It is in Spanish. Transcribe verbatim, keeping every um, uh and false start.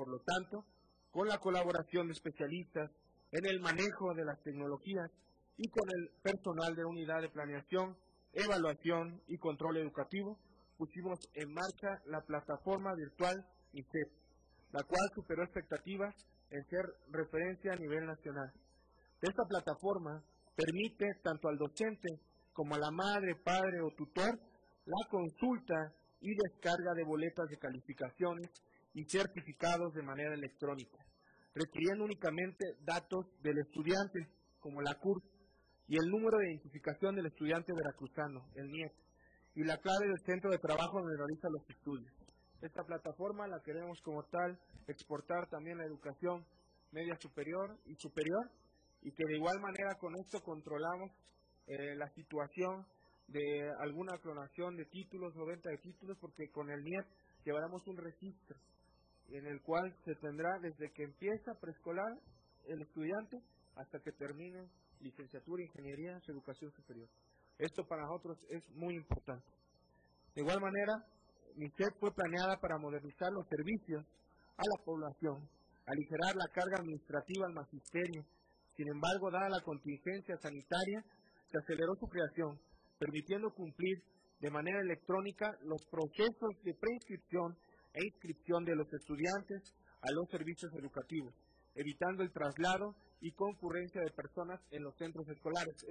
Por lo tanto, con la colaboración de especialistas en el manejo de las tecnologías y con el personal de unidad de planeación, evaluación y control educativo, pusimos en marcha la plataforma virtual MISET, la cual superó expectativas en ser referencia a nivel nacional. Esta plataforma permite tanto al docente como a la madre, padre o tutor la consulta y descarga de boletas de calificaciones y certificados de manera electrónica, requiriendo únicamente datos del estudiante, como la C U R P, y el número de identificación del estudiante veracruzano, el N I E T, y la clave del centro de trabajo donde realiza los estudios. Esta plataforma la queremos como tal exportar también a la educación media superior y superior, y que de igual manera con esto controlamos eh, la situación de alguna clonación de títulos o venta de títulos, porque con el N I E T llevaremos un registro en el cual se tendrá desde que empieza preescolar el estudiante hasta que termine licenciatura, ingeniería, su educación superior. Esto para nosotros es muy importante. De igual manera, MISET fue planeada para modernizar los servicios a la población, aligerar la carga administrativa al magisterio. Sin embargo, dada la contingencia sanitaria, se aceleró su creación, permitiendo cumplir de manera electrónica los procesos de preinscripción e inscripción de los estudiantes a los servicios educativos, evitando el traslado y concurrencia de personas en los centros escolares.